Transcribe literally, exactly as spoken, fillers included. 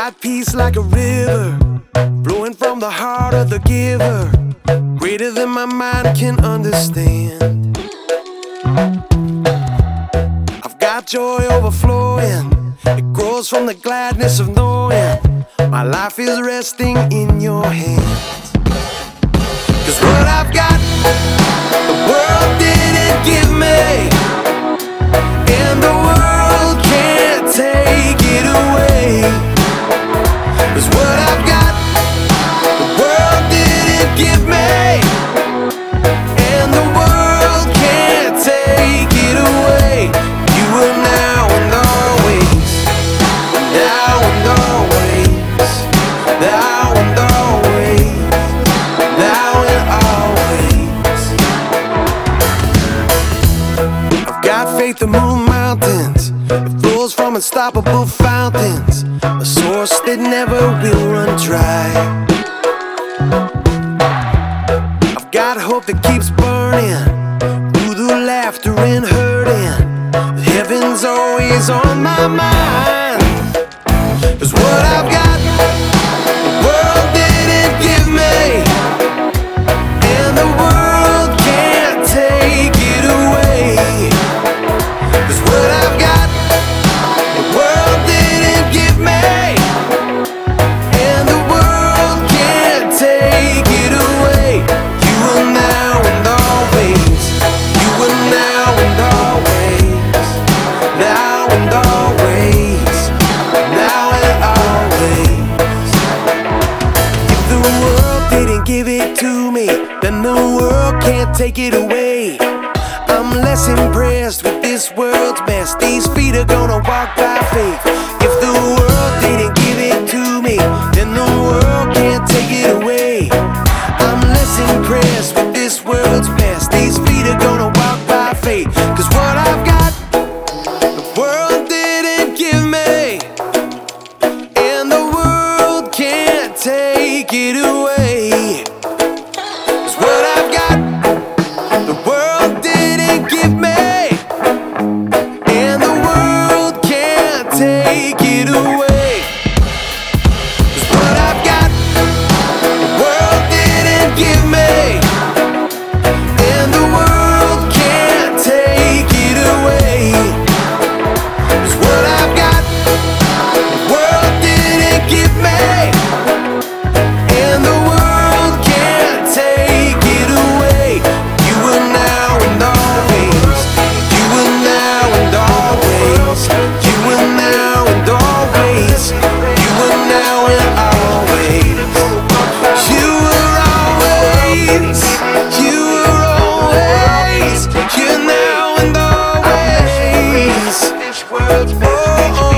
got peace like a river, flowing from the heart of the giver, greater than my mind can understand. I've got joy overflowing, it grows from the gladness of knowing my life is resting in your hands. 'Cause what I've got, the world didn't give me, and the world can't take it away. 'Cause what I've got, the world didn't give me, and the world can't take it away. You are now and always, now and always, now and always, now and always. I've got faith to move mountains, it flows from unstoppable fountains, a source that never will run dry. I've got hope that keeps burning through the laughter and hurting. Heaven's always on my mind. 'Cause what I've got, the world didn't give me, and the world can't take it away. 'Cause what I've got, the world didn't give me, and the world can't take it away. You are now and always, you are now and always, now and always, now and always. If the world didn't give it to me, then the world can't take it away. I'm less impressed with this world's best, these feet are gonna walk by faith. If the world didn't give it to me, then the world can't take it away. I'm less impressed with this world's best, these feet are gonna walk by faith. 'Cause what I've got, the world didn't give me, and the world can't take it away. 'Cause what I've got, the world didn't give me, and the world can't take it away. 'Cause what I've got, the world didn't give me, and the world can't take it away. 'Cause what I've got, the world didn't give me, and the world can't take it away. You are now and always, you are now and always, you are now and always, you are now and always, you are always, you are always, you're now and always. Oh, oh.